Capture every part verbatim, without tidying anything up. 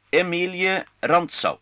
Emilie Rantzau.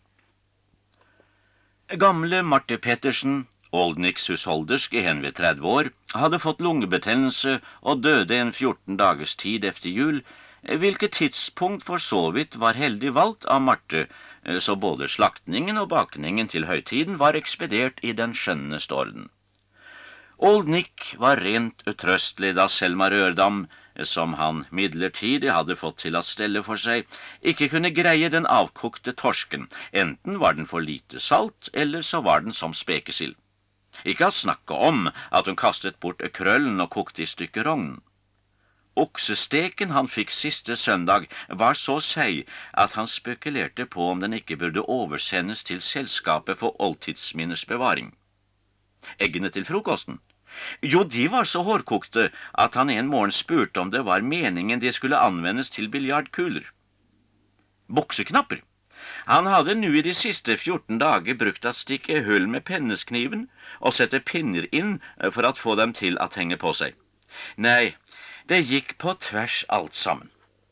Gamle Marte Pettersen, Oldniks husholderske hen ved tretti år, hadde fått lungebetennelse og døde en fjorten dagers tid efter jul, hvilket tidspunkt for så vidt var heldig valgt av Marte, så både slaktningen og bakningen til høytiden var ekspedert i den skjønneste orden. Old Nick var rent utrøstelig da Selma Rørdam, som han midlertidig hadde fått til å stelle for seg, ikke kunne greie den avkokte torsken. Enten var den for lite salt, eller så var den som spekesild. Ikke å snakke om at hun kastet bort krøllen og kokte i stykker rognen. Oksesteken han fikk siste søndag var så seig at han spekulerte på om den ikke burde oversendes til selskapet for oldtidsminnes bevaring. Eggene til frokosten? Jo, de var så hårkokte at han en morgen spurte om det var meningen de skulle anvendes til biljardkuler. Bukseknapper? Han hadde nu i de siste fjorten dager brukt å stikke hull med penneskniven og sette pinner inn for å få dem til å henge på seg. Nei, det gikk på tvers alt sammen.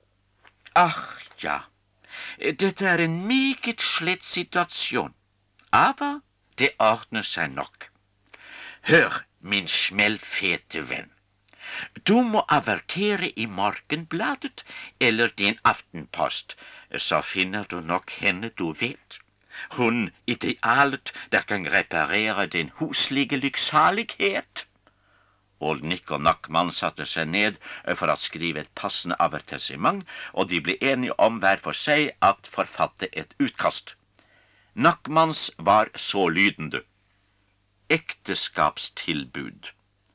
Ach ja, dette er en meget slett situasjon, aber det ordner seg nok. Hør, min smellfete venn. Du må avertere i Morgenbladet eller din Aftenpost, så finner du nok henne du vet. Hun idealet der kan reparere din huslige lykksalighet. Old Nick og Nackmann satte seg ned for å skrive et passende avertissement, og de ble enige om hver for seg at forfatte et utkast. Nackmanns var så lydende. Ekteskapstilbud.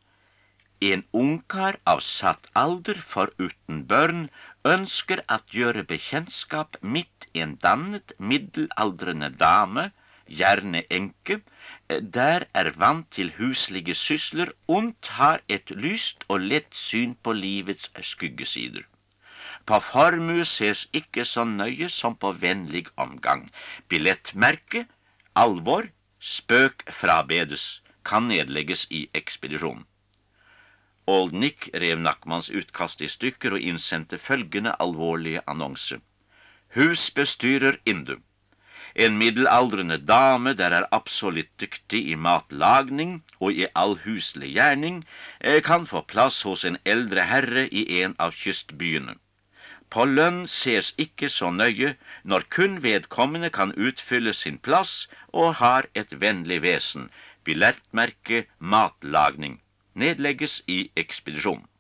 En ungkar av satt alder foruten børn ønsker at gjøre bekjentskap midt en dannet middelaldrende dame, gjerne enke, der er vant til huslige sysler og har et lyst og lett syn på livets skyggesider. På formue ses ikke så nøye som på vennlig omgang. Billettmerke, alvor, spøk frabedes, kan nedlegges i ekspedisjon. Old Nick rev Nackmanns utkast i stykker og innsendte følgende alvorlige annonse. Husbestyrer Indu. En middelaldrende dame der er absolutt dyktig i matlagning og i all huslig gjerning, kan få plass hos en eldre herre i en av kystbyene. På lønn ses ikke så nøye når kun vedkommende kan utfylle sin plass og har et vennlig vesen. Billettmerke matlagning. Nedlegges i ekspedisjon.